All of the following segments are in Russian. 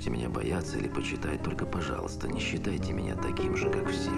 можете меня бояться или почитать, только, пожалуйста, не считайте меня таким же, как все.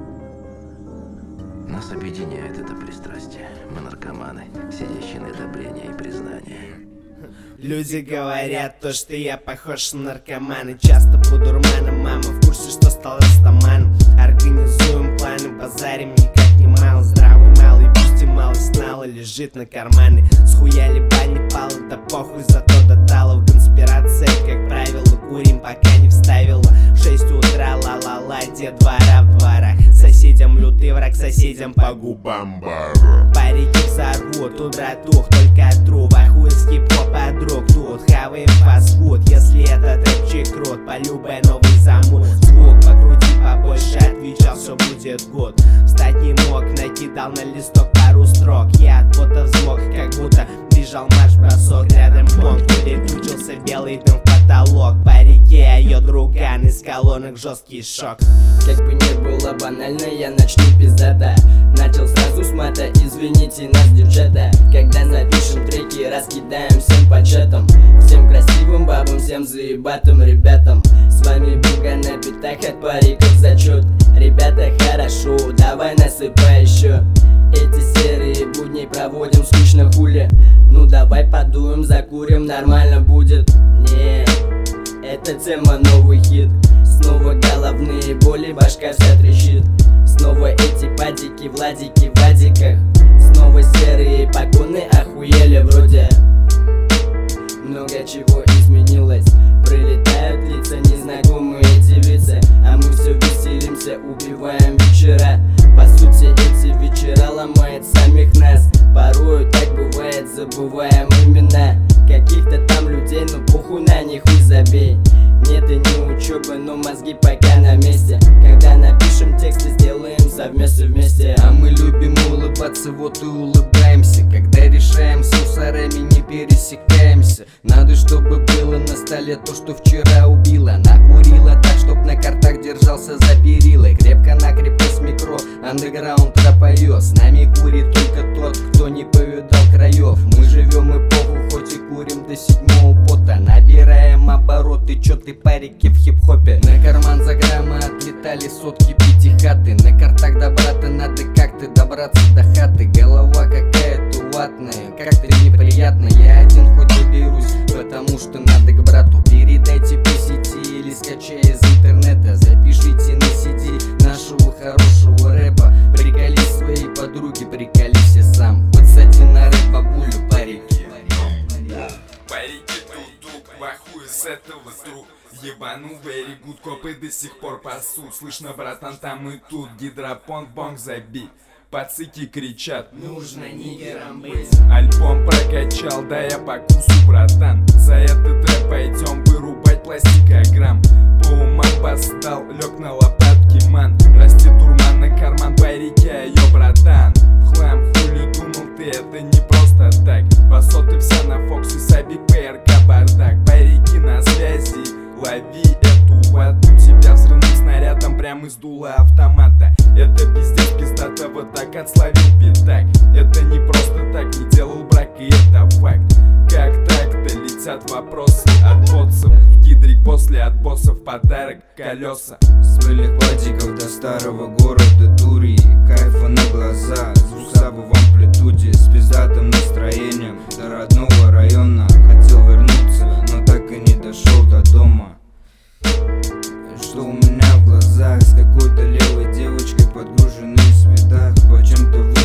Нас объединяет это пристрастие. Мы наркоманы, сидящие на одобрение и признание. Люди говорят то, что я похож на наркомана. Часто по дурманам, мама в курсе, что стал растаманом. Организуем планы, базарим никак не мало. Здравый малый, пусть и малость нала лежит на карманы. Схуяли бани палы, да похуй, зато до талов. Конспирация, как правило, курим, пока не вставила. В 6 утра ла-ла-ла, дед двора в дворах. Соседям лютый враг, соседям по губам бара. Парики взорвут, тут братух, только тру. Вахует хип-хоп от друг тут. Хаваем фастфуд, если это трэпчик крут. Полюбай новый замут. Звук покрути побольше, отвечал, все будет гуд. Встать не мог, накидал на листок пару строк. Я от пота взмок, как будто бежал марш-бросок. Рядом понг, улетучился белый дым в потолок. По реке, а ее друган из колонок жесткий шок. Как бы не было банально, я начну пиздата. Начал сразу с мата, извините нас, девчата. Когда напишем треки, раскидаем всем по чатам. Всем красивым бабам, всем заебатым ребятам. С вами Буга на битах, от париков зачет. Ребята, хорошо, давай насыпай еще. Эти серые будни проводим скучно хули. Ну давай подуем, закурим, нормально будет. Не, эта тема новый хит. Снова головные боли, башка вся трещит. Снова эти падики, владики в вадиках. Снова серые погоны, охуели вроде. Много чего изменилось. Прилетают лица, незнакомые девицы. А мы все веселимся, убиваем вечера. По сути, эти вечера ломают самих нас. Порою так бывает, забываем имена каких-то там людей, но похуй на них, хуй забей. Нет и не учебы, но мозги пока на месте. Когда напишем тексты, сделаем совместно вместе. А мы любим улыбаться, вот и улыбаемся. Когда решаем с мусорами, не пересекаемся. Надо, чтобы было на столе то, что вчера убило. Накурила так, чтоб на картах держался за перилой. Крепко-накрепко с микро, андеграунд тропоёт. С нами курит только тот, кто не повидал краев. Мы живем эпоху, хоть и курим до 7-го пота. Набираем обороты, чё ты парики в хип-хопе. На карман за граммы отлетали сотки пятихаты. На картах добра-то надо как-то добраться до хаты. Голова какая-то ватная, как-то неприятно. Я один хоть доберусь, потому что надо к брату. Передайте по сети или скачай из интернета. Запишите на CD нашего хорошего рэпа. Приколись своей подруги, приколись и сам. Подсади на рэп бабулю, парики. Парики тут-тук, вахуй с этого друг. Ебану very good, копы до сих пор пасут. Слышно, братан, там и тут гидропонг-бонг забить. Пацики кричат, нужно нигером быть. Альбом прокачал, да я покусу, братан. За этот рэп пойдем вырубать пластикограмм. По умам постал, лег на лопатки, ман. Растет дурман на карман, парики, ее братан. В хлам, хули думал ты, это не просто так. Басоты вся на Фоксе, Сабик, ПРК, бардак. Парики на связи, лови эту вату. Тебя взрывным снарядом прямо из дула автомата. Это пиздец, пиздата, вот так отсловил пятак. Это не просто так, не делал брак, и это факт. Как так-то летят вопросы от боссов. В гидре после от боссов подарок колеса. С пыльных платиков до старого города Турии. Кайфа на глаза, звук саба в амплитуде. С пиздатым настроением до родного района. Хотел вернуться, но так и не дошел до дома. Что у меня в глазах, с какой-то левой девочкой подгруженный в свитах. По чем-то